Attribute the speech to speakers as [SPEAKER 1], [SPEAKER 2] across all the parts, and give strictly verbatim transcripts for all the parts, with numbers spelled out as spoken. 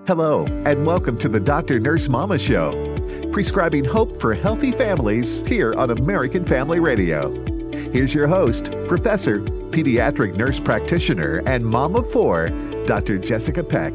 [SPEAKER 1] Hello, and welcome to the Doctor Nurse Mama Show, prescribing hope for healthy families here on American Family Radio. Here's your host, Professor, Pediatric Nurse Practitioner, and Mom of Four, Doctor Jessica Peck.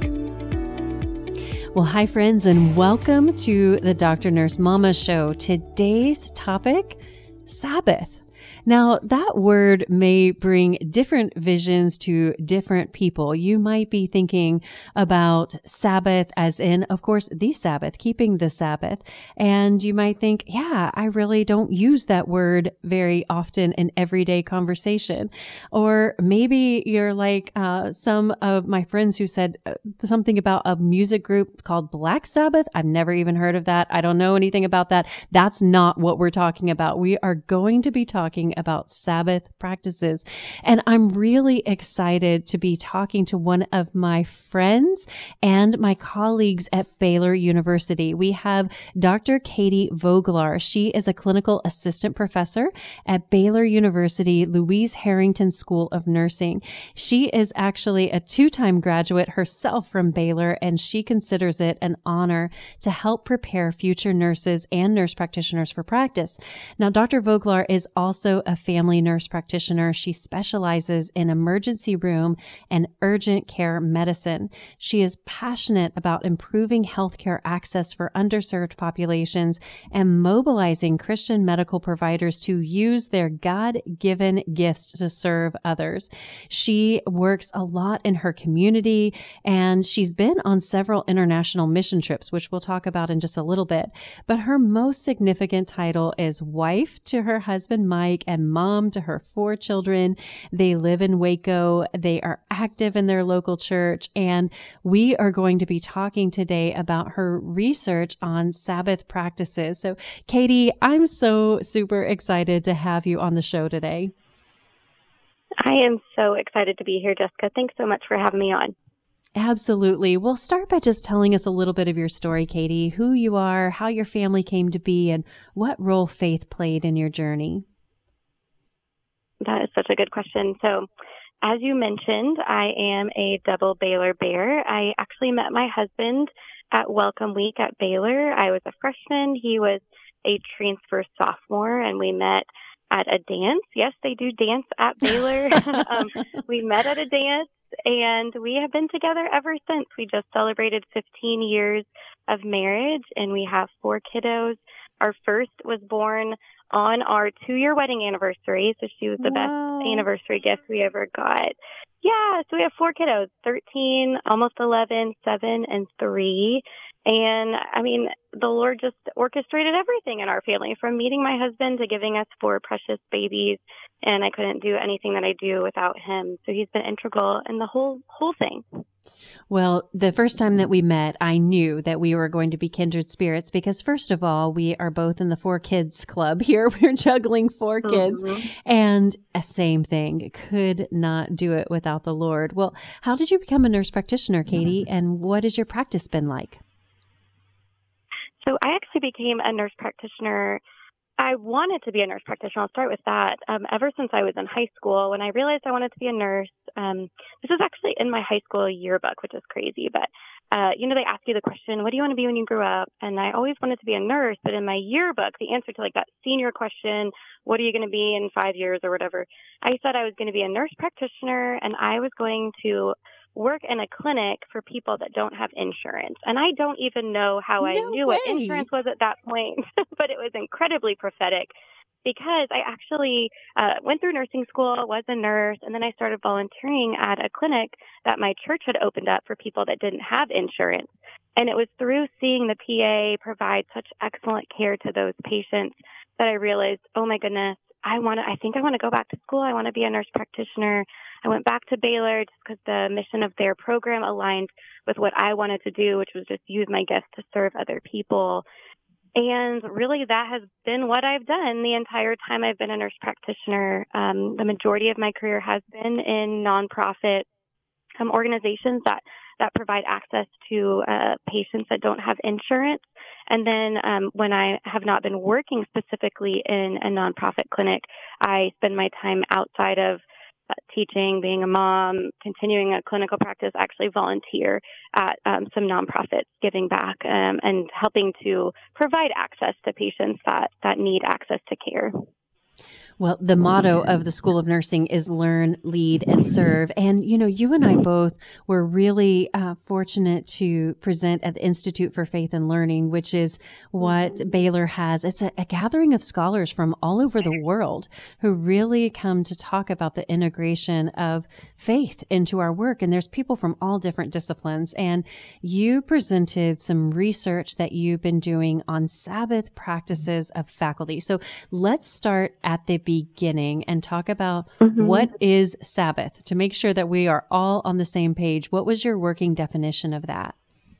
[SPEAKER 2] Well, hi, friends, and welcome to the Doctor Nurse Mama Show. Today's topic, Sabbath. Now, that word may bring different visions to different people. You might be thinking about Sabbath as in, of course, the Sabbath, keeping the Sabbath. And you might think, yeah, I really don't use that word very often in everyday conversation. Or maybe you're like uh, some of my friends who said uh, something about a music group called Black Sabbath. I've never even heard of that. I don't know anything about that. That's not what we're talking about. We are going to be talking about Sabbath practices. And I'm really excited to be talking to one of my friends and my colleagues at Baylor University. We have Doctor Katie Voglar. She is a clinical assistant professor at Baylor University Louise Harrington School of Nursing. She is actually a two-time graduate herself from Baylor, and she considers it an honor to help prepare future nurses and nurse practitioners for practice. Now, Doctor Voglar is also a family nurse practitioner. She specializes in emergency room and urgent care medicine. She is passionate about improving healthcare access for underserved populations and mobilizing Christian medical providers to use their God-given gifts to serve others. She works a lot in her community, and she's been on several international mission trips, which we'll talk about in just a little bit. But her most significant title is wife to her husband, Mike, and mom to her four children. They live in Waco. They are active in their local church. And we are going to be talking today about her research on Sabbath practices. So, Katie, I'm so super excited to have you on the show today.
[SPEAKER 3] I am so excited to be here, Jessica. Thanks so much for having me on.
[SPEAKER 2] Absolutely. Well, start by just telling us a little bit of your story, Katie, who you are, how your family came to be, and what role faith played in your journey.
[SPEAKER 3] That is such a good question. So, as you mentioned, I am a double Baylor Bear. I actually met my husband at Welcome Week at Baylor. I was a freshman. He was a transfer sophomore, and we met at a dance. Yes, they do dance at Baylor. um, we met at a dance, and we have been together ever since. We just celebrated fifteen years of marriage, and we have four kiddos. Our first was born on our two-year wedding anniversary, so she was the
[SPEAKER 2] Wow.
[SPEAKER 3] best anniversary gift we ever got. Yeah, so we have four kiddos, thirteen, almost eleven, seven, and three. And, I mean, the Lord just orchestrated everything in our family, from meeting my husband to giving us four precious babies, and I couldn't do anything that I do without him. So he's been integral in the whole whole thing.
[SPEAKER 2] Well, the first time that we met, I knew that we were going to be kindred spirits because, first of all, we are both in the four kids club here. We're juggling four kids.
[SPEAKER 3] Mm-hmm.
[SPEAKER 2] And a same thing, could not do it without the Lord. Well, how did you become a nurse practitioner, Katie? And what has your practice been like?
[SPEAKER 3] So I actually became a nurse practitioner. I wanted to be a nurse practitioner. I'll start with that. Um, ever since I was in high school, when I realized I wanted to be a nurse, um, this was actually in my high school yearbook, which is crazy. But, uh, you know, they ask you the question, what do you want to be when you grew up? And I always wanted to be a nurse. But in my yearbook, the answer to like that senior question, what are you going to be in five years or whatever, I said I was going to be a nurse practitioner, and I was going to work in a clinic for people that don't have insurance. And I don't even know how I
[SPEAKER 2] No
[SPEAKER 3] knew
[SPEAKER 2] way.
[SPEAKER 3] what insurance was at that point, but it was incredibly prophetic because I actually uh, went through nursing school, was a nurse, and then I started volunteering at a clinic that my church had opened up for people that didn't have insurance. And it was through seeing the P A provide such excellent care to those patients that I realized, oh my goodness, I want to, I think I want to go back to school. I want to be a nurse practitioner. I went back to Baylor just because the mission of their program aligned with what I wanted to do, which was just use my gifts to serve other people. And really that has been what I've done the entire time I've been a nurse practitioner. Um, the majority of my career has been in nonprofit um, organizations that, that provide access to uh, patients that don't have insurance. And then um, when I have not been working specifically in a nonprofit clinic, I spend my time outside of uh, teaching, being a mom, continuing a clinical practice, actually volunteer at um, some nonprofits, giving back um, and helping to provide access to patients that, that need access to care.
[SPEAKER 2] Well, the motto of the School of Nursing is learn, lead, and serve. And, you know, you and I both were really uh, fortunate to present at the Institute for Faith and Learning, which is what Baylor has. It's a, a gathering of scholars from all over the world who really come to talk about the integration of faith into our work. And there's people from all different disciplines. And you presented some research that you've been doing on Sabbath practices of faculty. So let's start at the beginning and talk about mm-hmm. what is Sabbath to make sure that we are all on the same page. What was your working definition of that?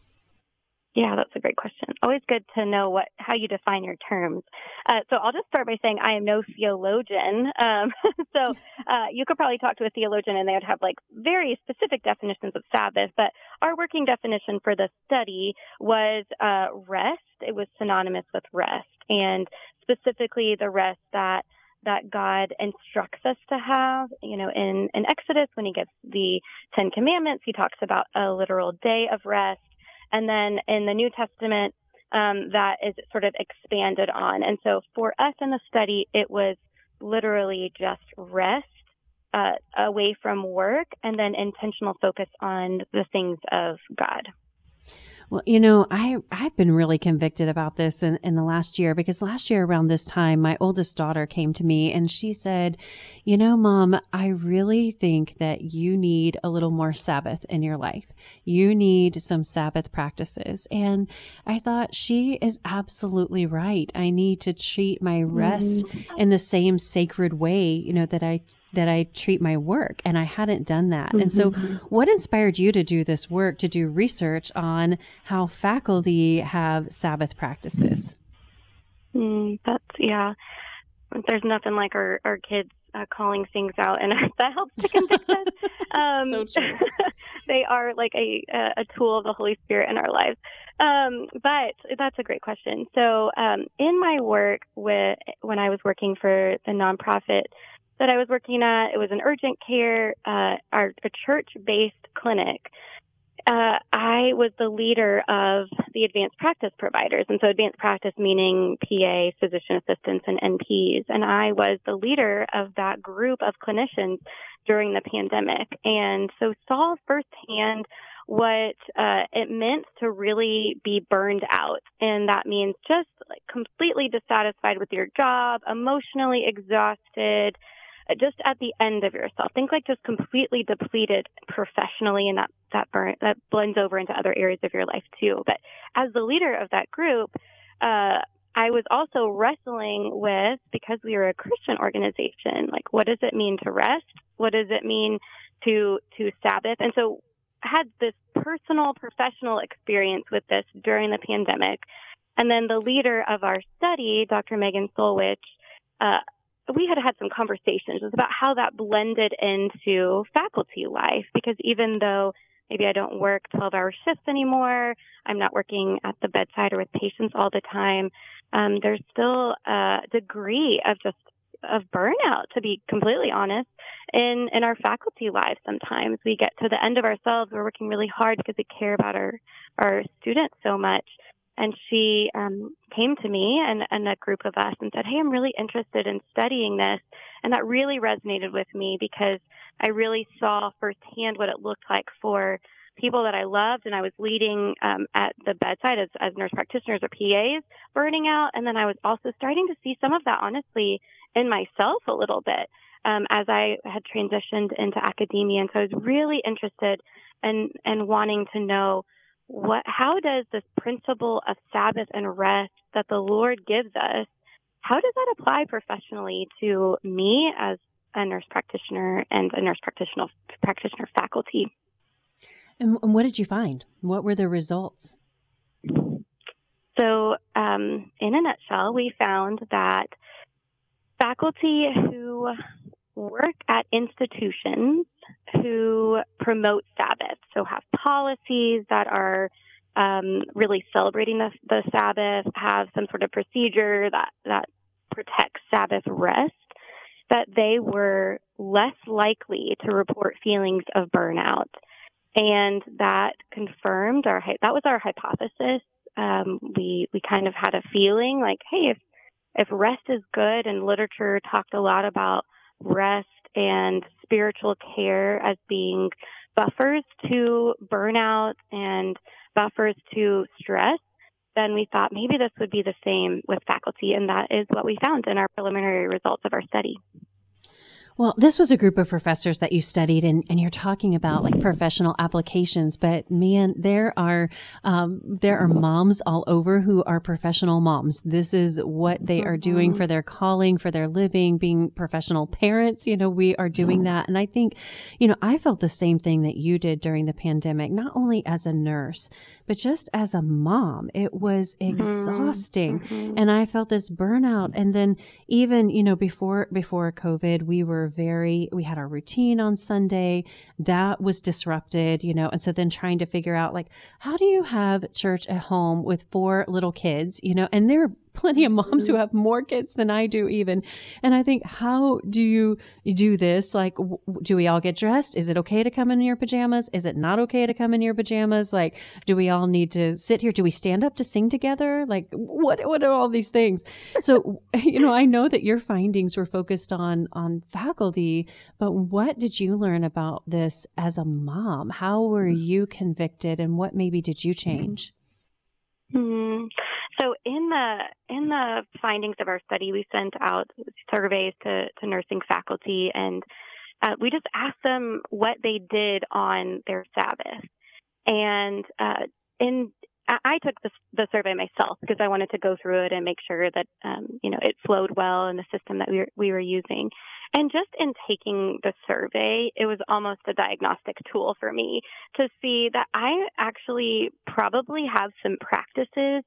[SPEAKER 3] Yeah, that's a great question. Always good to know what how you define your terms. Uh, so I'll just start by saying I am no theologian. Um, so uh, you could probably talk to a theologian and they would have like very specific definitions of Sabbath. But our working definition for the study was uh, rest. It was synonymous with rest, and specifically the rest that that God instructs us to have. You know, in, in Exodus, when he gives the Ten Commandments, he talks about a literal day of rest. And then in the New Testament, um, that is sort of expanded on. And so for us in the study, it was literally just rest uh, away from work and then intentional focus on the things of God.
[SPEAKER 2] Well, you know, I, I've been really convicted about this in, in the last year, because last year around this time, my oldest daughter came to me and she said, you know, Mom, I really think that you need a little more Sabbath in your life. You need some Sabbath practices. And I thought, she is absolutely right. I need to treat my rest mm-hmm. in the same sacred way, you know, that I that I treat my work, and I hadn't done that. Mm-hmm. And so what inspired you to do this work, to do research on how faculty have Sabbath practices?
[SPEAKER 3] Mm, that's, yeah, there's nothing like our, our kids uh, calling things out, and that helps to convict us. Um,
[SPEAKER 2] so true.
[SPEAKER 3] They are like a, a tool of the Holy Spirit in our lives. Um, but that's a great question. So um, in my work with, when I was working for the nonprofit that I was working at, it was an urgent care, uh, our a church-based clinic. Uh, I was the leader of the advanced practice providers. And so advanced practice meaning P A, physician assistants, and N Ps. And I was the leader of that group of clinicians during the pandemic. And so saw firsthand what uh, it meant to really be burned out. And that means just like completely dissatisfied with your job, emotionally exhausted, just at the end of yourself. Think like just completely depleted professionally, and that that burn that blends over into other areas of your life too. But as the leader of that group, uh, I was also wrestling with, because we were a Christian organization, like what does it mean to rest? What does it mean to to Sabbath? And so I had this personal, professional experience with this during the pandemic. And then the leader of our study, Doctor Megan Solwich, uh, we had had some conversations about how that blended into faculty life, because even though maybe I don't work twelve-hour shifts anymore, I'm not working at the bedside or with patients all the time, um, there's still a degree of just of burnout, to be completely honest, in, in our faculty lives. Sometimes we get to the end of ourselves, we're working really hard because we care about our, our students so much. And she um, came to me and, and a group of us and said, hey, I'm really interested in studying this. And that really resonated with me, because I really saw firsthand what it looked like for people that I loved and I was leading um, at the bedside as, as nurse practitioners or P As burning out. And then I was also starting to see some of that, honestly, in myself a little bit um, as I had transitioned into academia. And so I was really interested in, in wanting to know, What, how does this principle of Sabbath and rest that the Lord gives us, how does that apply professionally to me as a nurse practitioner and a nurse practitioner practitioner faculty?
[SPEAKER 2] And, and what did you find? What were the results?
[SPEAKER 3] So, um, in a nutshell, we found that faculty who work at institutions who promote Sabbath, so have policies that are um, really celebrating the, the Sabbath, have some sort of procedure that, that protects Sabbath rest, that they were less likely to report feelings of burnout. And that confirmed our, that was our hypothesis. Um, we, we kind of had a feeling like, hey, if, if rest is good, and literature talked a lot about rest and spiritual care as being buffers to burnout and buffers to stress, then we thought maybe this would be the same with faculty. And that is what we found in our preliminary results of our study.
[SPEAKER 2] Well, this was a group of professors that you studied, and, and you're talking about like professional applications, but man, there are, um, there are moms all over who are professional moms. This is what they are doing for their calling, for their living, being professional parents. You know, we are doing that. And I think, you know, I felt the same thing that you did during the pandemic, not only as a nurse, but just as a mom. It was exhausting. Mm-hmm. And I felt this burnout. And then even, you know, before, before COVID, we were very, we had our routine on Sunday that was disrupted, you know, and so then trying to figure out like, how do you have church at home with four little kids, you know, and there are plenty of moms who have more kids than I do even. And I think, how do you do this? Like, w- do we all get dressed? Is it okay to come in your pajamas? Is it not okay to come in your pajamas? Like, do we all need to sit here? Do we stand up to sing together? Like, what, what are all these things? So, you know, I know that your findings were focused on, on faculty, but what did you learn about this as a mom? How were you convicted, and what maybe did you change?
[SPEAKER 3] Hmm. So in the in the findings of our study, we sent out surveys to, to nursing faculty, and uh, we just asked them what they did on their Sabbath. And uh, in I, I took the, the survey myself because I wanted to go through it and make sure that um, you know it flowed well in the system that we were, we were using. And just in taking the survey, it was almost a diagnostic tool for me to see that I actually probably have some practices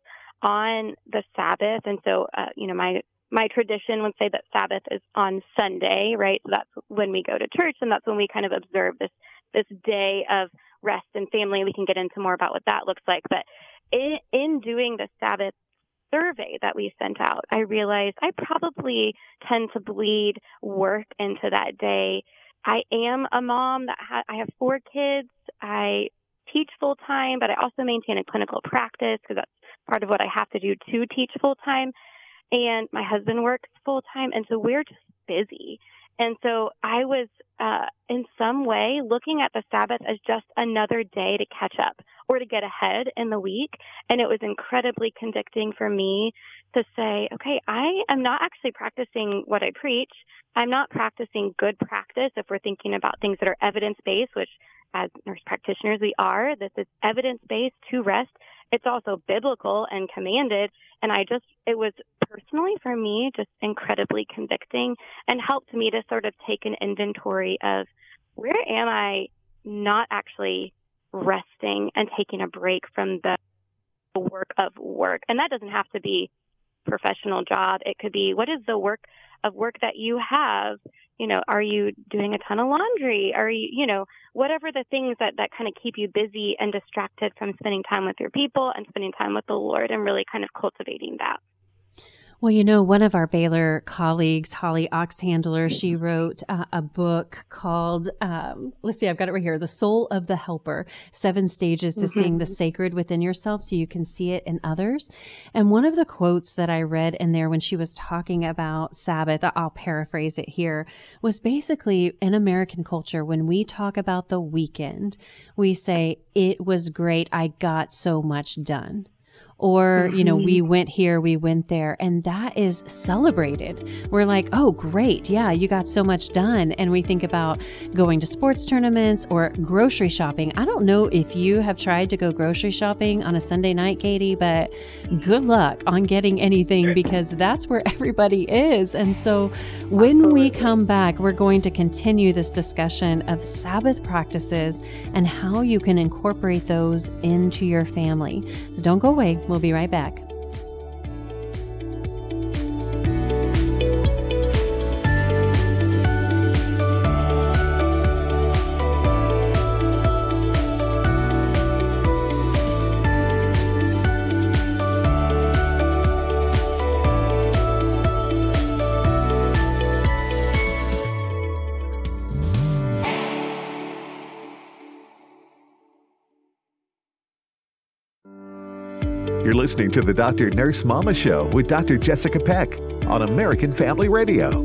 [SPEAKER 3] on the Sabbath. And so, uh, you know, my my tradition would say that Sabbath is on Sunday, right? So that's when we go to church, and that's when we kind of observe this this day of rest and family. We can get into more about what that looks like. But in, in doing the Sabbath survey that we sent out, I realized I probably tend to bleed work into that day. I am a mom that ha- I have four kids. I teach full time, but I also maintain a clinical practice because that's part of what I have to do to teach full time. And my husband works full time. And so we're just busy. And so I was, uh, in some way looking at the Sabbath as just another day to catch up or to get ahead in the week. And it was incredibly convicting for me to say, okay, I am not actually practicing what I preach. I'm not practicing good practice if we're thinking about things that are evidence-based, which as nurse practitioners we are. This is evidence-based to rest. It's also biblical and commanded. And I just, it was personally for me just incredibly convicting and helped me to sort of take an inventory of where am I not actually resting and taking a break from the work of work. And that doesn't have to be professional job. It could be, what is the work of work that you have? You know, are you doing a ton of laundry? Are you, you know, whatever the things that, that kind of keep you busy and distracted from spending time with your people and spending time with the Lord, and really kind of cultivating that.
[SPEAKER 2] Well, you know, one of our Baylor colleagues, Holly Oxhandler, she wrote uh, a book called, um, let's see, I've got it right here, The Soul of the Helper, Seven Stages to mm-hmm. Seeing the Sacred Within Yourself so you can see it in others. And one of the quotes that I read in there when she was talking about Sabbath, I'll paraphrase it here, was basically in American culture, when we talk about the weekend, we say, it was great, I got so much done. Or, mm-hmm. you know, we went here, we went there, and that is celebrated. We're like, oh, great. Yeah, you got so much done. And we think about going to sports tournaments or grocery shopping. I don't know if you have tried to go grocery shopping on a Sunday night, Katie, but good luck on getting anything because that's where everybody is. And so when Absolutely. we come back, we're going to continue this discussion of Sabbath practices and how you can incorporate those into your family. So don't go away. We'll be right back.
[SPEAKER 1] You're listening to the Doctor Nurse Mama Show with Doctor Jessica Peck on American Family Radio.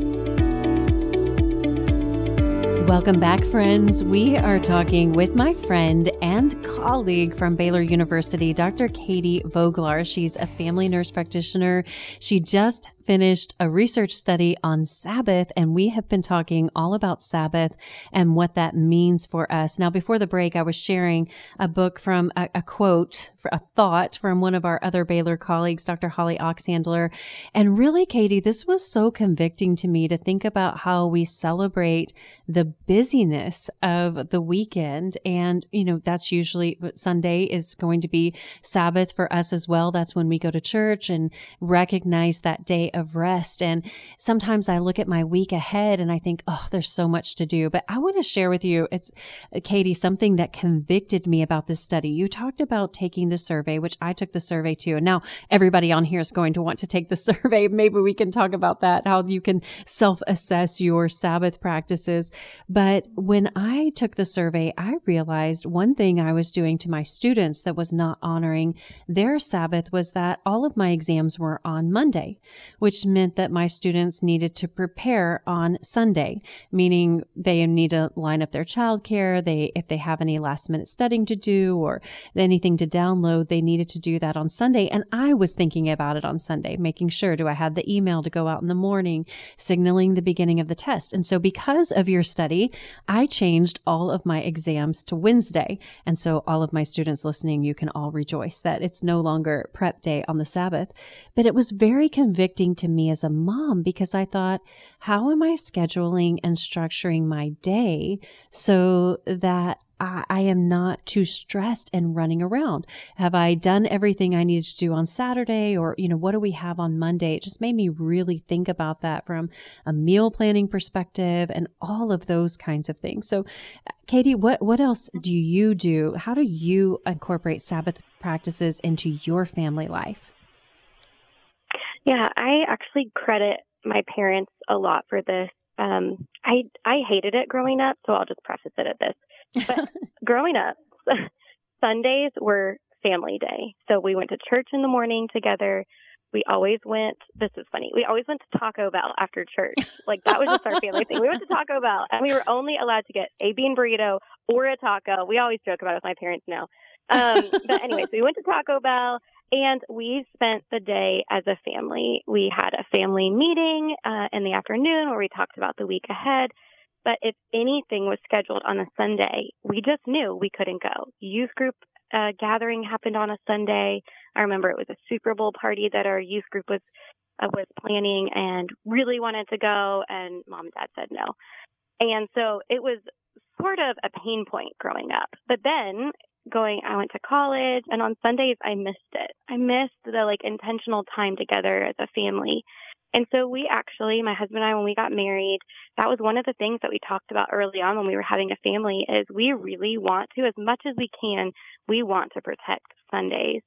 [SPEAKER 2] Welcome back, friends. We are talking with my friend and colleague from Baylor University, Doctor Katie Voglar. She's a family nurse practitioner. She just finished a research study on Sabbath, and we have been talking all about Sabbath and what that means for us. Now, before the break, I was sharing a book from a, a quote, a thought from one of our other Baylor colleagues, Doctor Holly Oxhandler. And really, Katie, this was so convicting to me to think about how we celebrate the busyness of the weekend. And, you know, that's usually Sunday is going to be Sabbath for us as well. That's when we go to church and recognize that day of rest. And sometimes I look at my week ahead and I think, oh, there's so much to do. But I want to share with you, it's Katie, something that convicted me about this study. You talked about taking the survey, which I took the survey too. And now everybody on here is going to want to take the survey. Maybe we can talk about that, how you can self-assess your Sabbath practices. But when I took the survey, I realized one thing I was doing to my students that was not honoring their Sabbath was that all of my exams were on Monday, which meant that my students needed to prepare on Sunday, meaning they need to line up their childcare. They, if they have any last minute studying to do or anything to download, they needed to do that on Sunday. And I was thinking about it on Sunday, making sure, do I have the email to go out in the morning, signaling the beginning of the test? And so because of your study, I changed all of my exams to Wednesday. And so all of my students listening, you can all rejoice that it's no longer prep day on the Sabbath. But it was very convicting to me as a mom because I thought, how am I scheduling and structuring my day so that I, I am not too stressed and running around? Have I done everything I needed to do on Saturday? Or, you know, what do we have on Monday? It just made me really think about that from a meal planning perspective and all of those kinds of things. So, Katie, what, what else do you do? How do you incorporate Sabbath practices into your family life?
[SPEAKER 3] Yeah, I actually credit my parents a lot for this. Um, I I hated it growing up, so I'll just preface it at this. But growing up, Sundays were family day. So we went to church in the morning together. We always went, this is funny, we always went to Taco Bell after church. Like, that was just our family thing. We went to Taco Bell, and we were only allowed to get a bean burrito or a taco. We always joke about it with my parents now. Um, but anyway, so we went to Taco Bell. And we spent the day as a family. We had a family meeting uh, in the afternoon where we talked about the week ahead. But if anything was scheduled on a Sunday, we just knew we couldn't go. Youth group uh, gathering happened on a Sunday. I remember it was a Super Bowl party that our youth group was uh, was planning and really wanted to go, and mom and dad said no. And so it was sort of a pain point growing up. But then going, I went to college, and on Sundays, I missed it. I missed the like intentional time together as a family. And so we actually, my husband and I, when we got married, that was one of the things that we talked about early on when we were having a family is we really want to, as much as we can, we want to protect Sundays.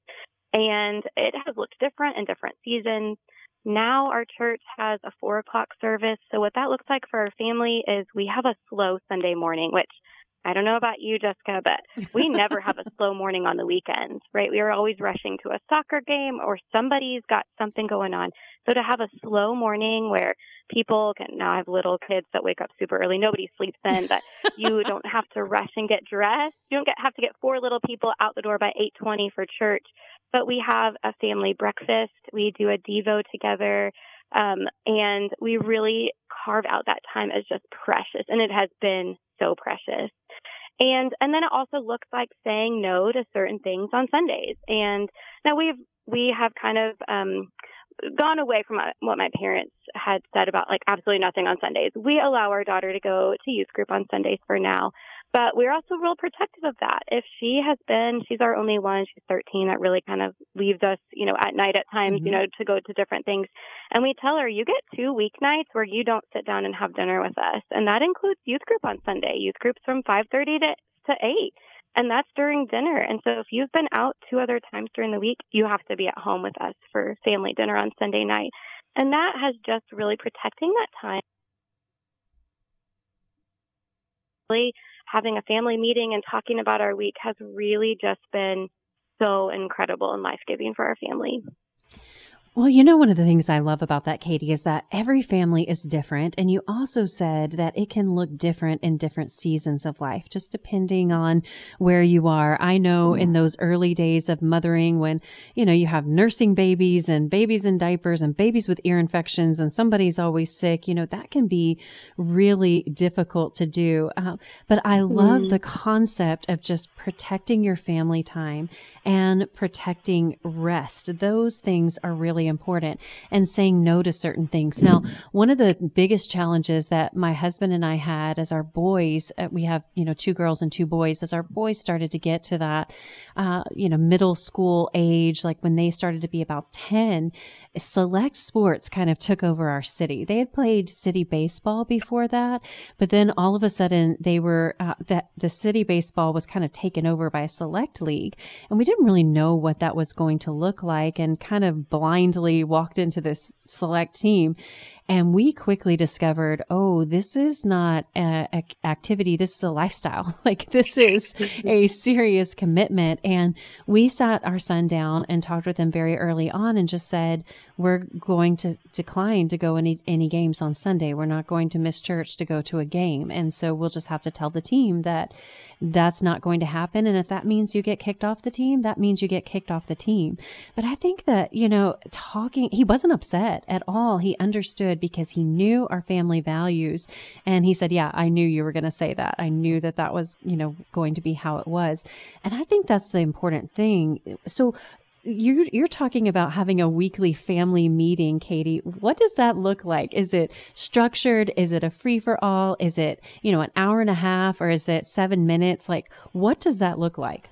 [SPEAKER 3] And it has looked different in different seasons. Now our church has a four o'clock service. So what that looks like for our family is we have a slow Sunday morning, which I don't know about you, Jessica, but we never have a slow morning on the weekends, right? We are always rushing to a soccer game or somebody's got something going on. So to have a slow morning where people can, now I have little kids that wake up super early. Nobody sleeps in, but you don't have to rush and get dressed. You don't get, have to get four little people out the door by eight twenty for church. But we have a family breakfast. We do a Devo together. Um, and we really carve out that time as just precious. And it has been so precious. And and then it also looks like saying no to certain things on Sundays. And now we've we have kind of um, gone away from what my parents had said about like absolutely nothing on Sundays. We allow our daughter to go to youth group on Sundays for now, but we're also real protective of that. If she has been, she's our only one, she's thirteen, that really kind of leaves us, you know, at night at times, mm-hmm. you know, to go to different things. And we tell her, you get two weeknights where you don't sit down and have dinner with us. And that includes youth group on Sunday. Youth group's from five thirty to, to eight. And that's during dinner. And so if you've been out two other times during the week, you have to be at home with us for family dinner on Sunday night. And that has just really protecting that time. Really having a family meeting and talking about our week has really just been so incredible and life-giving for our family.
[SPEAKER 2] Well, you know, one of the things I love about that, Katie, is that every family is different. And you also said that it can look different in different seasons of life, just depending on where you are. I know in those early days of mothering when, you know, you have nursing babies and babies in diapers and babies with ear infections and somebody's always sick, you know, that can be really difficult to do. Uh, but I love
[SPEAKER 3] Mm.
[SPEAKER 2] the concept of just protecting your family time and protecting rest. Those things are really important, and saying no to certain things. Now, one of the biggest challenges that my husband and I had as our boys, uh, we have, you know, two girls and two boys, as our boys started to get to that, uh, you know, middle school age, like when they started to be about ten, select sports kind of took over our city. They had played city baseball before that, but then all of a sudden they were, uh, that the city baseball was kind of taken over by a select league. And we didn't really know what that was going to look like, and kind of blindly walked into this select team. And we quickly discovered, oh, this is not an activity. This is a lifestyle. Like, this is a serious commitment. And we sat our son down and talked with him very early on and just said, we're going to decline to go any, any games on Sunday. We're not going to miss church to go to a game. And so we'll just have to tell the team that that's not going to happen. And if that means you get kicked off the team, that means you get kicked off the team. But I think that, you know, talking, he wasn't upset at all. He understood because he knew our family values. And he said, yeah, I knew you were going to say that. I knew that that was, you know, going to be how it was. And I think that's the important thing. So you're, you're talking about having a weekly family meeting, Katie. What does that look like? Is it structured? Is it a free for all? Is it, you know, an hour and a half, or is it seven minutes? Like, what does that look like?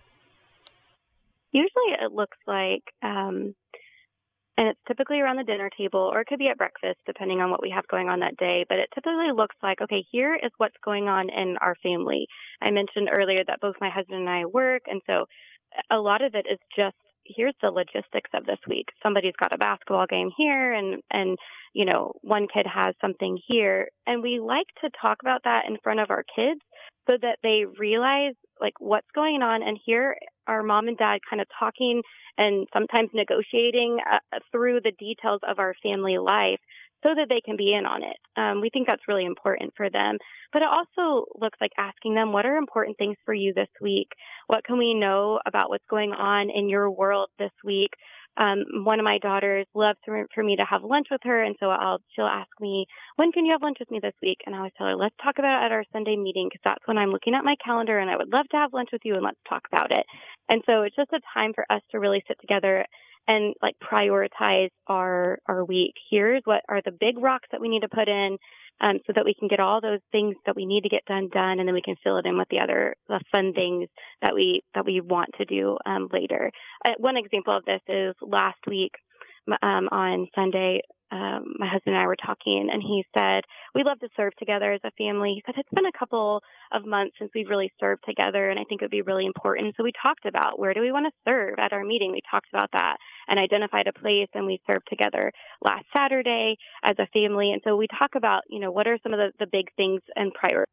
[SPEAKER 3] Usually it looks like, um, and it's typically around the dinner table, or it could be at breakfast, depending on what we have going on that day. But it typically looks like, okay, here is what's going on in our family. I mentioned earlier that both my husband and I work. And so a lot of it is just, here's the logistics of this week. Somebody's got a basketball game here, and, and, you know, one kid has something here. And we like to talk about that in front of our kids so that they realize, like, what's going on. And here are mom and dad kind of talking and sometimes negotiating uh, through the details of our family life so that they can be in on it. Um, we think that's really important for them. But it also looks like asking them, what are important things for you this week? What can we know about what's going on in your world this week? Um, one of my daughters loves for, for me to have lunch with her. And so I'll, she'll ask me, when can you have lunch with me this week? And I always tell her, let's talk about it at our Sunday meeting, because that's when I'm looking at my calendar and I would love to have lunch with you, and let's talk about it. And so it's just a time for us to really sit together and like prioritize our, our week. Here's what are the big rocks that we need to put in, um, so that we can get all those things that we need to get done, done. And then we can fill it in with the other, the fun things that we, that we want to do, um, later. Uh, one example of this is last week, um, on Sunday, um, my husband and I were talking, and he said, we love to serve together as a family. He said, it's been a couple of months since we've really served together, and I think it would be really important. So we talked about, where do we want to serve at our meeting? We talked about that and identified a place, and we served together last Saturday as a family. And so we talk about, you know, what are some of the, the big things and priorities.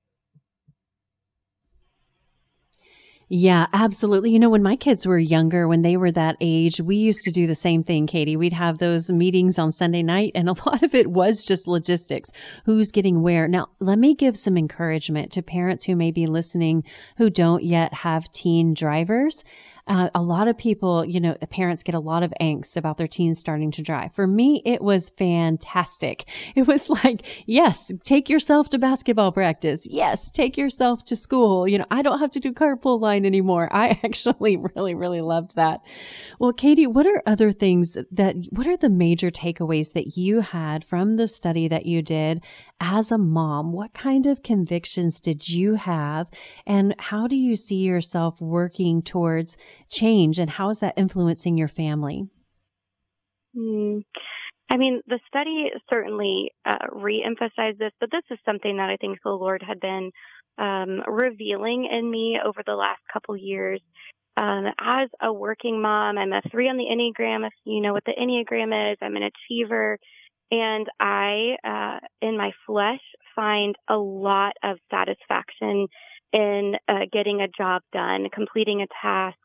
[SPEAKER 2] Yeah, absolutely. You know, when my kids were younger, when they were that age, we used to do the same thing, Katie. We'd have those meetings on Sunday night, and a lot of it was just logistics. Who's getting where? Now, let me give some encouragement to parents who may be listening who don't yet have teen drivers. Uh, a lot of people, you know, parents get a lot of angst about their teens starting to drive. For me, it was fantastic. It was like, yes, take yourself to basketball practice. Yes, take yourself to school. You know, I don't have to do carpool line anymore. I actually really, really loved that. Well, Katie, what are other things that, what are the major takeaways that you had from the study that you did as a mom? What kind of convictions did you have? And how do you see yourself working towards change, and how is that influencing your family?
[SPEAKER 3] Mm. I mean, the study certainly uh, re-emphasized this, but this is something that I think the Lord had been um, revealing in me over the last couple years. Um, as a working mom, I'm a three on the Enneagram. If you know what the Enneagram is, I'm an achiever. And I, uh, in my flesh, find a lot of satisfaction in uh, getting a job done, completing a task,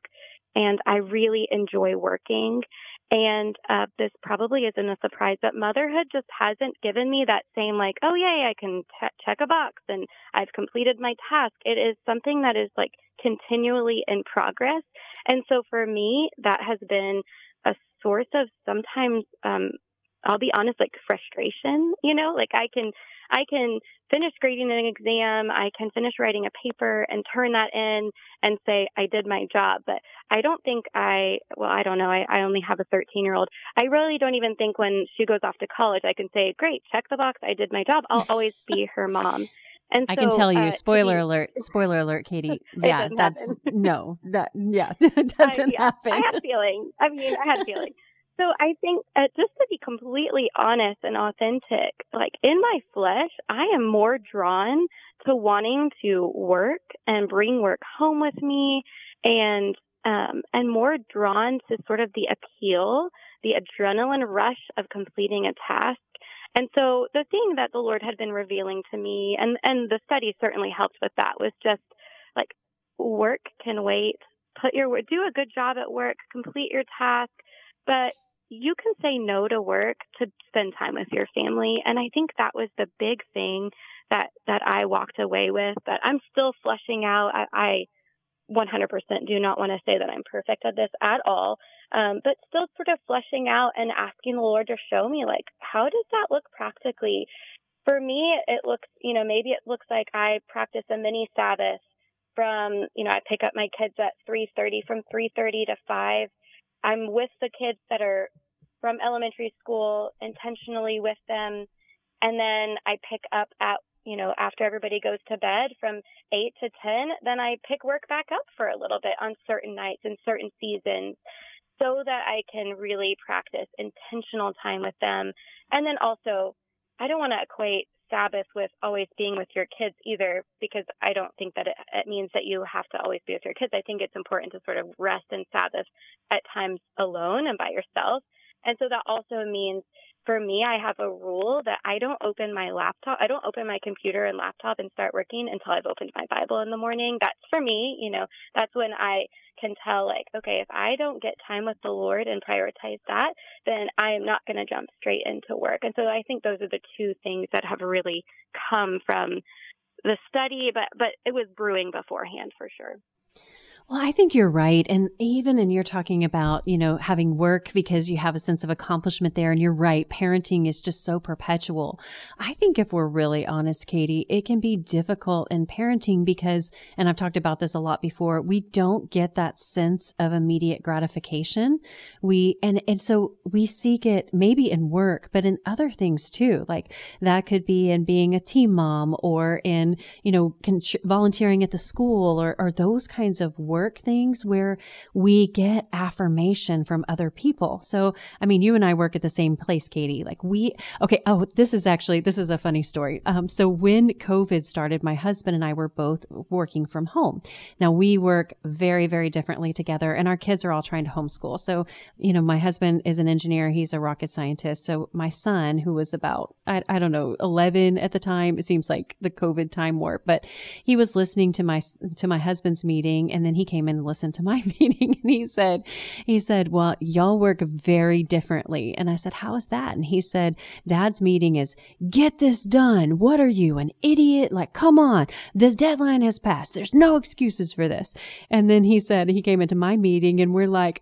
[SPEAKER 3] and I really enjoy working. And uh, this probably isn't a surprise, but motherhood just hasn't given me that same like, oh, yay, I can t- check a box and I've completed my task. It is something that is like continually in progress. And so for me, that has been a source of sometimes, um, I'll be honest, like frustration, you know, like I can, I can finish grading an exam, I can finish writing a paper and turn that in and say, I did my job. But I don't think I, well, I don't know. I, I only have a thirteen year old. I really don't even think when she goes off to college, I can say, great, check the box. I did my job. I'll always be her mom. And
[SPEAKER 2] I
[SPEAKER 3] so,
[SPEAKER 2] can tell you,
[SPEAKER 3] uh,
[SPEAKER 2] spoiler
[SPEAKER 3] Katie,
[SPEAKER 2] alert, spoiler alert, Katie. Yeah, that's
[SPEAKER 3] happen.
[SPEAKER 2] no, that, yeah, it doesn't
[SPEAKER 3] I, yeah,
[SPEAKER 2] happen.
[SPEAKER 3] I had a feeling. I mean, I had a feeling. So I think uh, just to be completely honest and authentic, like in my flesh, I am more drawn to wanting to work and bring work home with me, and um, and more drawn to sort of the appeal, the adrenaline rush of completing a task. And so the thing that the Lord had been revealing to me, and, and the study certainly helped with that, was just like work can wait. Put your do a good job at work, complete your task, but you can say no to work to spend time with your family. And I think that was the big thing that, that I walked away with, that I'm still fleshing out. I, I one hundred percent do not want to say that I'm perfect at this at all, um, but still sort of fleshing out and asking the Lord to show me, like, how does that look practically? For me, it looks, you know, maybe it looks like I practice a mini Sabbath from, you know, I pick up my kids at three thirty, from three thirty to five. I'm with the kids that are from elementary school, intentionally with them. And then I pick up at, you know, after everybody goes to bed from eight to ten, then I pick work back up for a little bit on certain nights and certain seasons so that I can really practice intentional time with them. And then also, I don't want to equate Sabbath with always being with your kids either, because I don't think that it, it means that you have to always be with your kids. I think it's important to sort of rest and Sabbath at times alone and by yourself. And so that also means, for me, I have a rule that I don't open my laptop. I don't open my computer and laptop and start working until I've opened my Bible in the morning. That's for me, you know, that's when I can tell, like, okay, if I don't get time with the Lord and prioritize that, then I am not going to jump straight into work. And so I think those are the two things that have really come from the study, but, but it was brewing beforehand for sure.
[SPEAKER 2] Well, I think you're right. And even in you're talking about, you know, having work because you have a sense of accomplishment there. And you're right. Parenting is just so perpetual. I think if we're really honest, Katie, it can be difficult in parenting because, and I've talked about this a lot before, we don't get that sense of immediate gratification. We, and, and so we seek it maybe in work, but in other things too. Like that could be in being a team mom or in, you know, con- volunteering at the school or, or those kinds of work. Work things where we get affirmation from other people. So, I mean, you and I work at the same place, Katie. Like we, okay. Oh, this is actually, this is a funny story. Um, so when COVID started, my husband and I were both working from home. Now we work very, very differently together and our kids are all trying to homeschool. So, you know, my husband is an engineer. He's a rocket scientist. So my son, who was about, I, I don't know, eleven at the time, it seems like the COVID time warp, but he was listening to my, to my husband's meeting and then he came in and listened to my meeting and he said, he said, well, y'all work very differently. And I said, how is that? And he said, Dad's meeting is get this done. What are you, an idiot? Like, come on. The deadline has passed. There's no excuses for this. And then he said, he came into my meeting and we're like,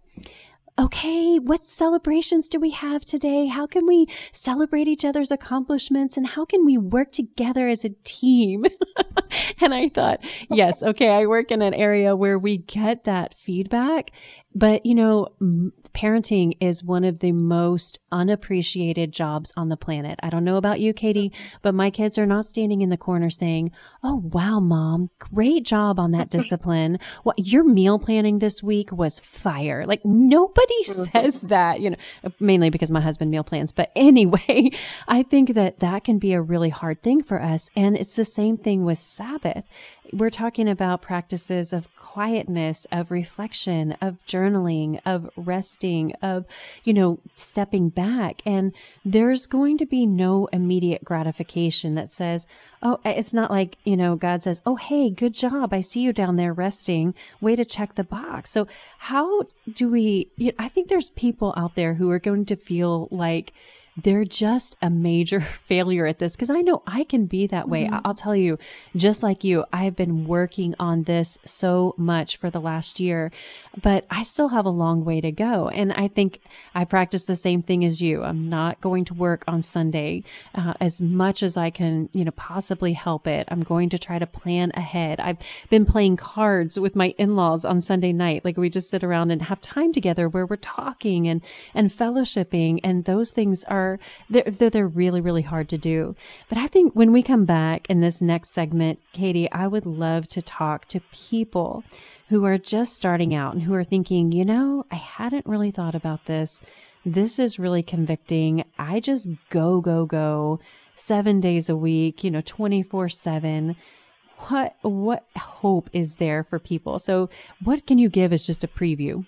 [SPEAKER 2] okay, what celebrations do we have today? How can we celebrate each other's accomplishments? And how can we work together as a team? And I thought, yes, okay, I work in an area where we get that feedback. But, you know, parenting is one of the most unappreciated jobs on the planet. I don't know about you, Katie, but my kids are not standing in the corner saying, oh, wow, Mom, great job on that discipline. What your meal planning this week was fire. Like nobody says that, you know, mainly because my husband meal plans. But anyway, I think that that can be a really hard thing for us. And it's the same thing with Sabbath. We're talking about practices of quietness, of reflection, of journaling, of resting, of, you know, stepping back. And there's going to be no immediate gratification that says, oh, it's not like, you know, God says, oh, hey, good job. I see you down there resting. Way to check the box. So how do we, you know, I think there's people out there who are going to feel like they're just a major failure at this, because I know I can be that way. Mm-hmm. I'll tell you, just like you, I've been working on this so much for the last year, but I still have a long way to go. And I think I practice the same thing as you. I'm not going to work on Sunday uh, as much as I can, you know, possibly help it. I'm going to try to plan ahead. I've been playing cards with my in-laws on Sunday night. Like, we just sit around and have time together where we're talking and, and fellowshipping. And those things are They're, they're really, really hard to do. But I think when we come back in this next segment, Katie, I would love to talk to people who are just starting out and who are thinking, you know, I hadn't really thought about this. This is really convicting. I just go, go, go seven days a week, you know, twenty-four seven. What, what hope is there for people? So what can you give as just a preview?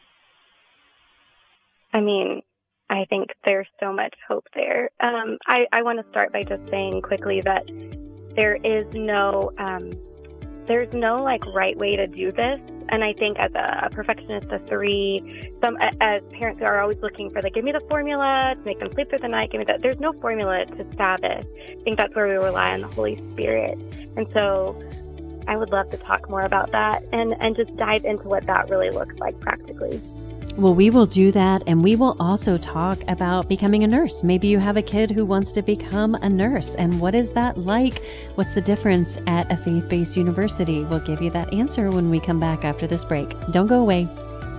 [SPEAKER 3] I mean, I think there's so much hope there. Um, I, I want to start by just saying quickly that there is no, um, there's no like right way to do this. And I think as a, a perfectionist of three, some as parents are always looking for like, give me the formula to make them sleep through the night. Give me that. There's no formula to Sabbath. I think that's where we rely on the Holy Spirit. And so I would love to talk more about that and, and just dive into what that really looks like practically.
[SPEAKER 2] Well, we will do that, and we will also talk about becoming a nurse. Maybe you have a kid who wants to become a nurse, and what is that like? What's the difference at a faith-based university? We'll give you that answer when we come back after this break. Don't go away.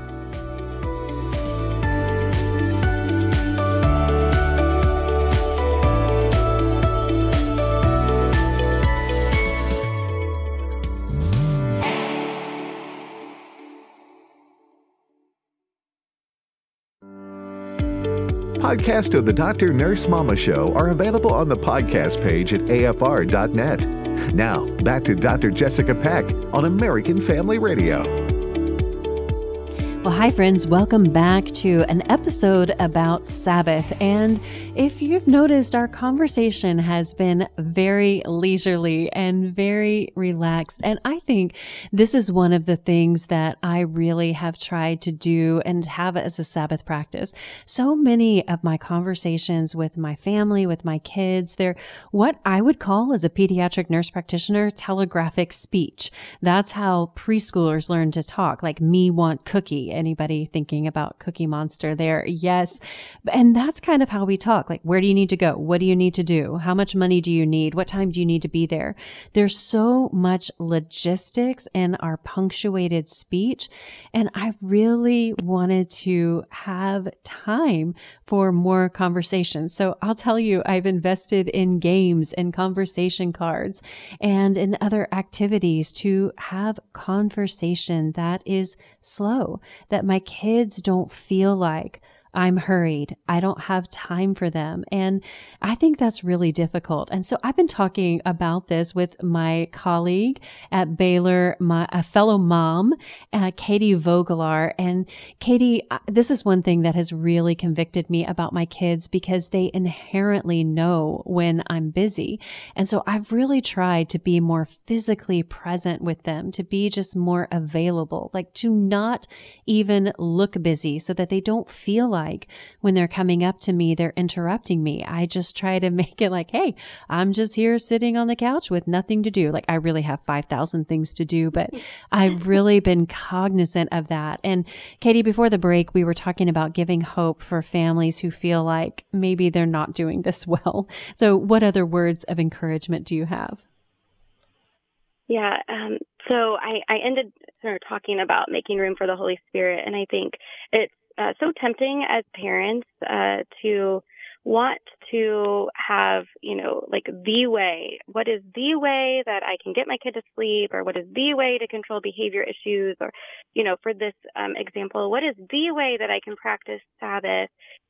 [SPEAKER 1] Podcasts of the Doctor Nurse Mama Show are available on the podcast page at A F R dot net. Now, back to Doctor Jessica Peck on American Family Radio.
[SPEAKER 2] Well, hi, friends. Welcome back to an episode about Sabbath. And if you've noticed, our conversation has been very leisurely and very relaxed. And I think this is one of the things that I really have tried to do and have as a Sabbath practice. So many of my conversations with my family, with my kids, they're what I would call, as a pediatric nurse practitioner, telegraphic speech. That's how preschoolers learn to talk, like me want cookie. Anybody thinking about Cookie Monster there? Yes. And that's kind of how we talk. Like, where do you need to go? What do you need to do? How much money do you need? What time do you need to be there? There's so much logistics in our punctuated speech. And I really wanted to have time for more conversations. So I'll tell you, I've invested in games and conversation cards and in other activities to have conversation that is slow, that my kids don't feel like I'm hurried. I don't have time for them. And I think that's really difficult. And so I've been talking about this with my colleague at Baylor, my a fellow mom, uh, Katie Vogelaar. And Katie, this is one thing that has really convicted me about my kids, because they inherently know when I'm busy. And so I've really tried to be more physically present with them, to be just more available, like to not even look busy, so that they don't feel like like when they're coming up to me, they're interrupting me. I just try to make it like, hey, I'm just here sitting on the couch with nothing to do. Like, I really have five thousand things to do, but I've really been cognizant of that. And Katie, before the break, we were talking about giving hope for families who feel like maybe they're not doing this well. So what other words of encouragement do you have?
[SPEAKER 3] Yeah. Um, so I, I ended sort of talking about making room for the Holy Spirit. And I think it's uh, so tempting as parents uh, to want to have, you know, like the way, what is the way that I can get my kid to sleep, or what is the way to control behavior issues, or, you know, for this um, example, what is the way that I can practice Sabbath?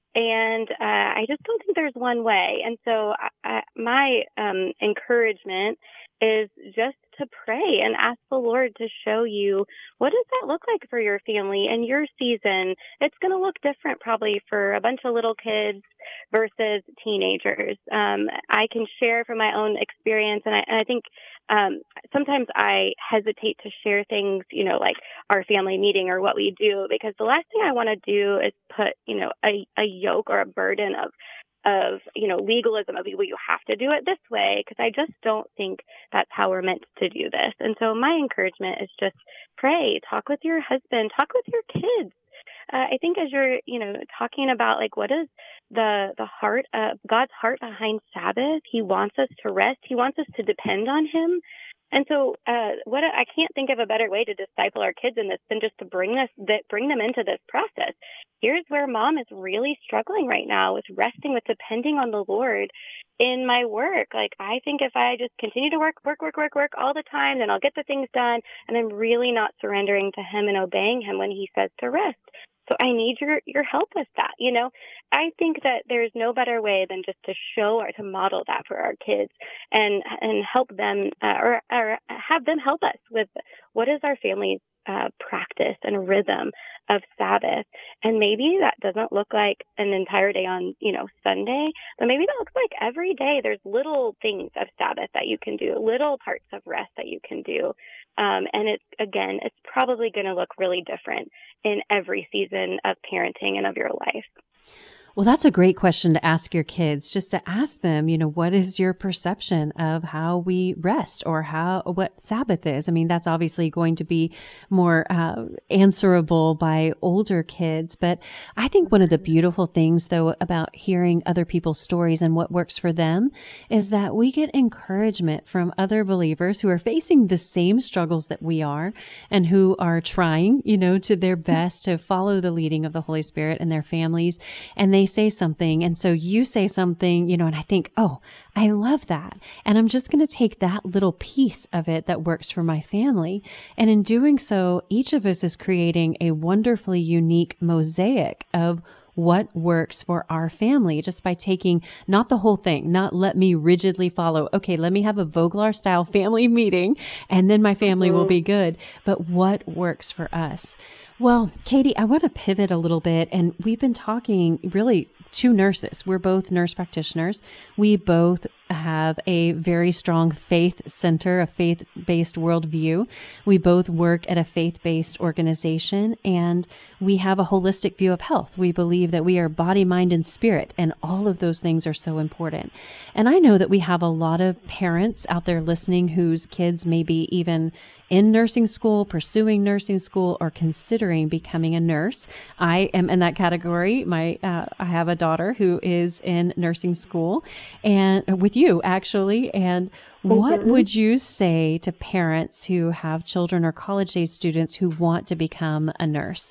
[SPEAKER 3] And uh, I just don't think there's one way. And so I, I, my um, encouragement is just to pray and ask the Lord to show you, what does that look like for your family and your season? It's going to look different probably for a bunch of little kids versus teenagers. Um, I can share from my own experience, and I, and I think um, sometimes I hesitate to share things, you know, like our family meeting or what we do, because the last thing I want to do is put, you know, a, a yoke or a burden of of, you know, legalism of, well, you have to do it this way, because I just don't think that's how we're meant to do this. And so my encouragement is just pray, talk with your husband, talk with your kids. Uh, I think as you're, you know, talking about like what is the the heart of God's heart behind Sabbath, He wants us to rest. He wants us to depend on Him. And so, uh, what I can't think of a better way to disciple our kids in this than just to bring us that bring them into this process. Here's where mom is really struggling right now with resting, with depending on the Lord in my work. Like, I think if I just continue to work, work, work, work, work all the time, then I'll get the things done, and I'm really not surrendering to Him and obeying Him when He says to rest. So I need your, your help with that. You know, I think that there's no better way than just to show or to model that for our kids and, and help them uh, or, or have them help us with what is our family's uh, practice and rhythm of Sabbath. And maybe that doesn't look like an entire day on, you know, Sunday, but maybe that looks like every day there's little things of Sabbath that you can do, little parts of rest that you can do. Um, and it's, again, it's probably going to look really different in every season of parenting and of your life.
[SPEAKER 2] Well, that's a great question to ask your kids, just to ask them, you know, what is your perception of how we rest or how, what Sabbath is? I mean, that's obviously going to be more uh, answerable by older kids. But I think one of the beautiful things, though, about hearing other people's stories and what works for them is that we get encouragement from other believers who are facing the same struggles that we are and who are trying, you know, to their best to follow the leading of the Holy Spirit and their families. And they say something. And so you say something, you know, and I think, oh, I love that. And I'm just going to take that little piece of it that works for my family. And in doing so, each of us is creating a wonderfully unique mosaic of what works for our family, just by taking not the whole thing, not let me rigidly follow, okay, let me have a Voglar style family meeting and then my family will be good, but what works for us. Well, Katie, I want to pivot a little bit, and we've been talking really two nurses. We're both nurse practitioners. We both have a very strong faith center, a faith-based worldview. We both work at a faith-based organization, and we have a holistic view of health. We believe that we are body, mind, and spirit, and all of those things are so important. And I know that we have a lot of parents out there listening whose kids may be even in nursing school, pursuing nursing school, or considering becoming a nurse. I am in that category. My uh, I have a daughter who is in nursing school, and with you actually. And what mm-hmm. would you say to parents who have children or college-age students who want to become a nurse?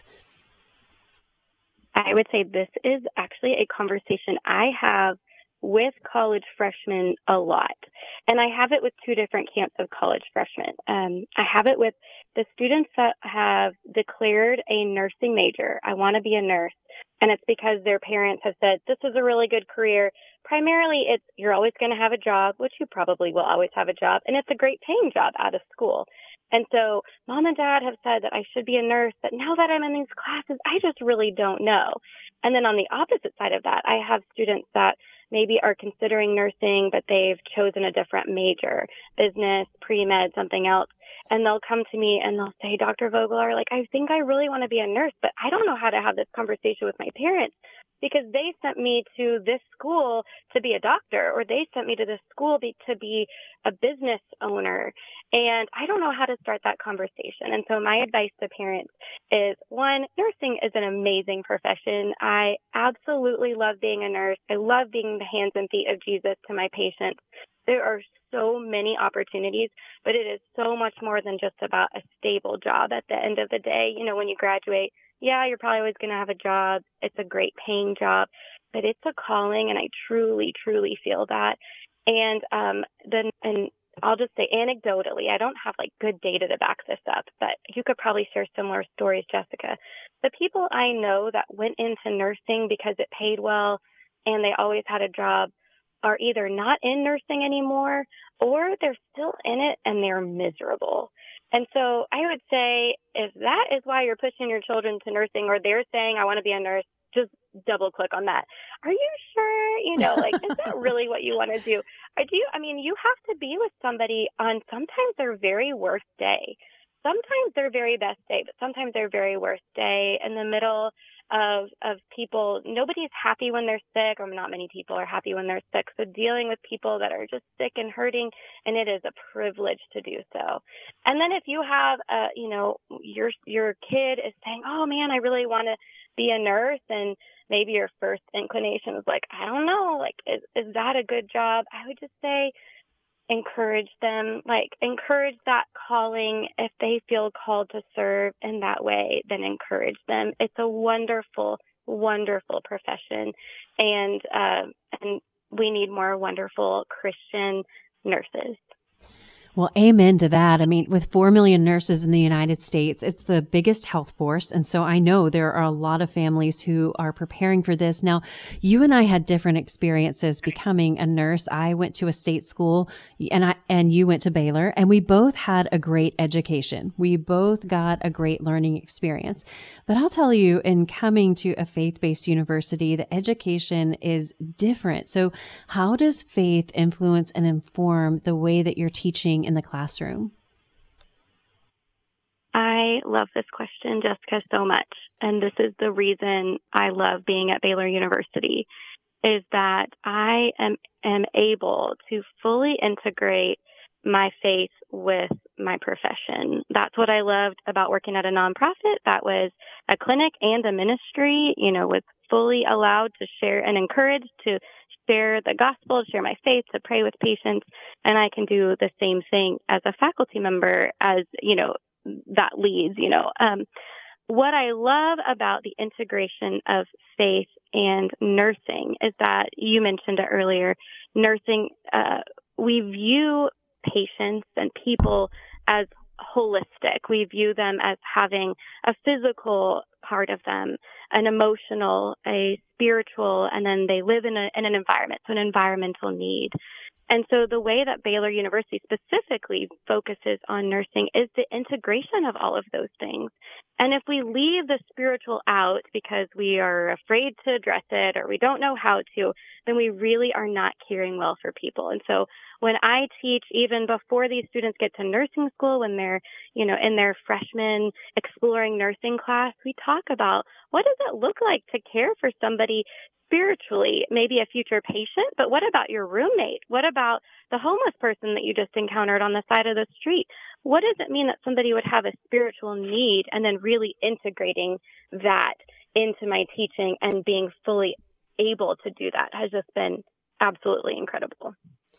[SPEAKER 3] I would say this is actually a conversation I have with college freshmen a lot. And I have it with two different camps of college freshmen. Um, I have it with the students that have declared a nursing major. I want to be a nurse. And it's because their parents have said, this is a really good career. Primarily, it's you're always going to have a job, which you probably will always have a job. And it's a great paying job out of school. And so mom and dad have said that I should be a nurse, but now that I'm in these classes, I just really don't know. And then on the opposite side of that, I have students that maybe are considering nursing, but they've chosen a different major, business, pre-med, something else. And they'll come to me and they'll say, Doctor Voglar, like, I think I really want to be a nurse, but I don't know how to have this conversation with my parents because they sent me to this school to be a doctor, or they sent me to this school be, to be a business owner. And I don't know how to start that conversation. And so my advice to parents is, one, nursing is an amazing profession. I absolutely love being a nurse. I love being the hands and feet of Jesus to my patients. There are so many opportunities, but it is so much more than just about a stable job at the end of the day. You know, when you graduate, yeah, you're probably always going to have a job. It's a great paying job, but it's a calling, and I truly, truly feel that. And um, then, and I'll just say anecdotally, I don't have like good data to back this up, but you could probably share similar stories, Jessica. the people I know that went into nursing because it paid well and they always had a job are either not in nursing anymore or they're still in it and they're miserable. And so I would say if that is why you're pushing your children to nursing, or they're saying, I want to be a nurse, just double click on that. Are you sure? You know, like, is that really what you want to do? Or do you, I mean, you have to be with somebody on sometimes their very worst day. Sometimes their very best day, but sometimes their very worst day in the middle of of people. Nobody's happy when they're sick, or not many people are happy when they're sick. So dealing with people that are just sick and hurting, and it is a privilege to do so. And then if you have, a, you know, your your kid is saying, oh man, I really want to be a nurse, and maybe your first inclination is like, I don't know, like, is, is that a good job? I would just say, encourage them, like encourage that calling. If they feel called to serve in that way, then encourage them. It's a wonderful, wonderful profession. And, uh, and we need more wonderful Christian nurses.
[SPEAKER 2] Well, amen to that. I mean, with four million nurses in the United States, it's the biggest health force. And so I know there are a lot of families who are preparing for this. Now, you and I had different experiences becoming a nurse. I went to a state school and I, and you went to Baylor, and we both had a great education. We both got a great learning experience. But I'll tell you, in coming to a faith-based university, the education is different. So how does faith influence and inform the way that you're teaching in the classroom?
[SPEAKER 3] I love this question, Jessica, so much. And this is the reason I love being at Baylor University, is that I am, am able to fully integrate my faith with my profession. That's what I loved about working at a nonprofit. That was a clinic and a ministry, you know, was fully allowed to share and encouraged to share the gospel, share my faith, to pray with patients. And I can do the same thing as a faculty member, as, you know, that leads, you know. Um, what I love about the integration of faith and nursing is that you mentioned it earlier, nursing, uh, we view patients and people as holistic. We view them as having a physical part of them, an emotional, a spiritual, and then they live in, a, in an environment, so an environmental need. And so the way that Baylor University specifically focuses on nursing is the integration of all of those things. And if we leave the spiritual out because we are afraid to address it or we don't know how to, then we really are not caring well for people. And so when I teach, even before these students get to nursing school, when they're, you know, in their freshman exploring nursing class, we talk about what does it look like to care for somebody spiritually, maybe a future patient, but what about your roommate? What about the homeless person that you just encountered on the side of the street? What does it mean that somebody would have a spiritual need, and then really integrating that into my teaching and being fully able to do that has just been absolutely incredible.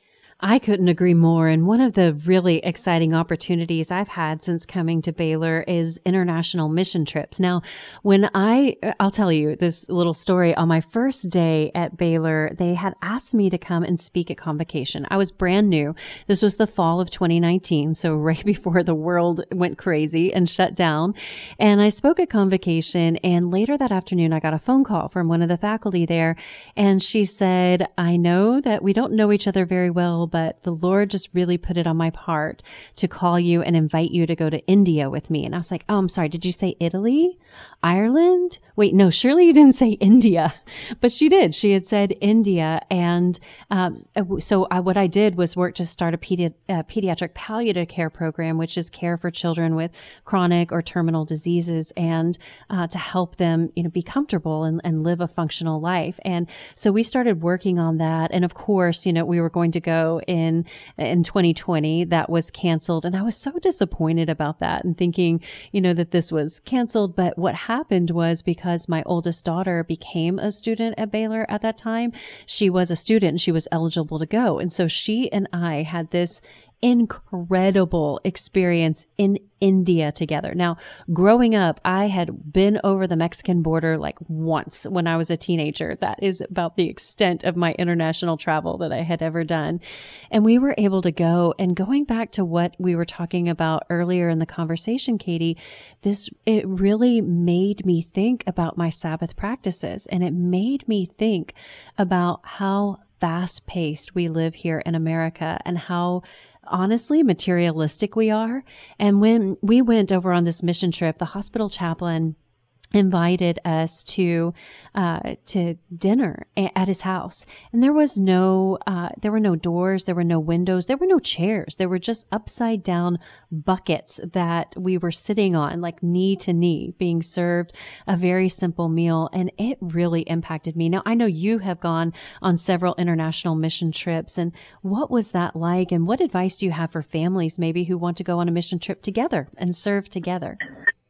[SPEAKER 2] I couldn't agree more. And one of the really exciting opportunities I've had since coming to Baylor is international mission trips. Now, when I, I'll tell you this little story. On my first day at Baylor, they had asked me to come and speak at Convocation. I was brand new. This was the fall of twenty nineteen, so right before the world went crazy and shut down. And I spoke at Convocation, and later that afternoon, I got a phone call from one of the faculty there, and she said, I know that we don't know each other very well, but the Lord just really put it on my heart to call you and invite you to go to India with me. And I was like, oh, I'm sorry. Did you say Italy? Ireland? Wait, no, surely you didn't say India. But she did. She had said India. And um, so I, what I did was work to start a, pedi- a pediatric palliative care program, which is care for children with chronic or terminal diseases, and uh, to help them, you know, be comfortable and, and live a functional life. And so we started working on that. And of course, you know, we were going to go in in twenty twenty. That was canceled. And I was so disappointed about that and thinking, you know, that this was canceled. But what happened was, because my oldest daughter became a student at Baylor at that time, she was a student and she was eligible to go. And so she and I had this incredible experience in India together. Now, growing up, I had been over the Mexican border like once when I was a teenager. That is about the extent of my international travel that I had ever done. And we were able to go, and going back to what we were talking about earlier in the conversation, Katie, this, it really made me think about my Sabbath practices, and it made me think about how fast-paced we live here in America and how honestly materialistic we are. And when we went over on this mission trip, the hospital chaplain invited us to uh to dinner at his house, and there was no uh there were no doors, there were no windows, there were no chairs, there were just upside down buckets that we were sitting on, like knee to knee, being served a very simple meal. And it really impacted me. Now, I know you have gone on several international mission trips, and what was that like, and what advice do you have for families maybe who want to go on a mission trip together and serve together?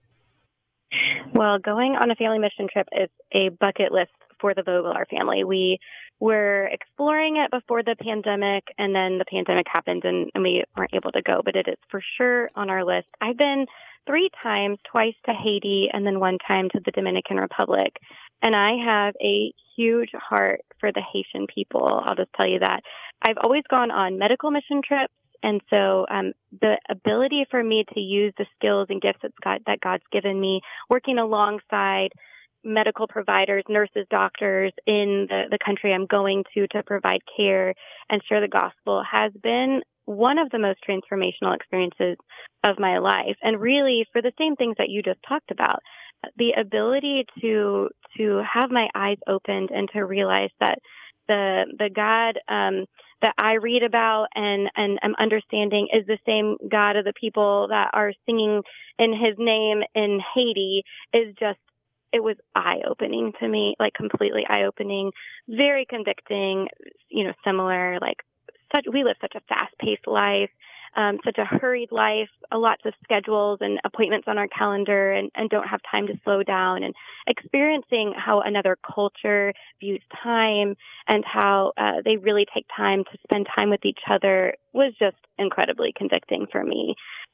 [SPEAKER 3] Well, going on a family mission trip is a bucket list for the Voglar family. We were exploring it before the pandemic, and then the pandemic happened and, and we weren't able to go, but it is for sure on our list. I've been three times, twice to Haiti and then one time to the Dominican Republic. And I have a huge heart for the Haitian people. I'll just tell you that. I've always gone on medical mission trips. And so um, the ability for me to use the skills and gifts that, God, that God's given me, working alongside medical providers, nurses, doctors in the, the country I'm going to to provide care and share the gospel, has been one of the most transformational experiences of my life. And really, for the same things that you just talked about, the ability to to have my eyes opened and to realize that the the God um, that I read about and, and am understanding is the same God of the people that are singing in his name in Haiti is just, it was eye-opening to me, like completely eye-opening, very convicting, you know, similar, like such, we live such a fast-paced life, um, such a hurried life, a lots of schedules and appointments on our calendar, and, and don't have time to slow down, and experiencing how another culture views time and how uh, they really take time to spend time with each other was just incredibly convicting for me.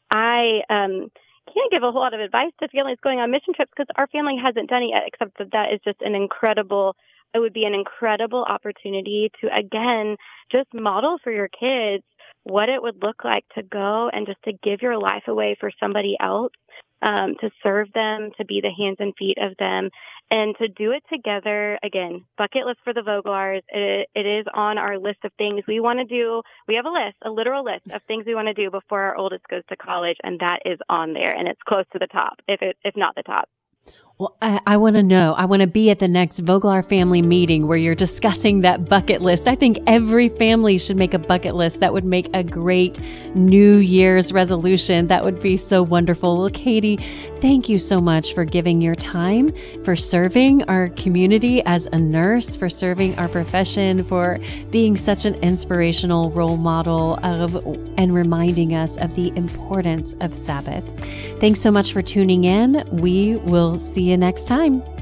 [SPEAKER 3] I um, can't give a whole lot of advice to families going on mission trips because our family hasn't done it yet, except that that is just an incredible it would be an incredible opportunity to, again, just model for your kids what it would look like to go and just to give your life away for somebody else, um, to serve them, to be the hands and feet of them, and to do it together. Again, bucket list for the Voglars. It, it is on our list of things we want to do. We have a list, a literal list of things we want to do before our oldest goes to college, and that is on there, and it's close to the top, if it, if not the top.
[SPEAKER 2] Well, I, I want to know. I want to be at the next Voglar family meeting where you're discussing that bucket list. I think every family should make a bucket list. That would make a great New Year's resolution. That would be so wonderful. Well, Katie, thank you so much for giving your time, for serving our community as a nurse, for serving our profession, for being such an inspirational role model of and reminding us of the importance of Sabbath. Thanks so much for tuning in. We will see you next time.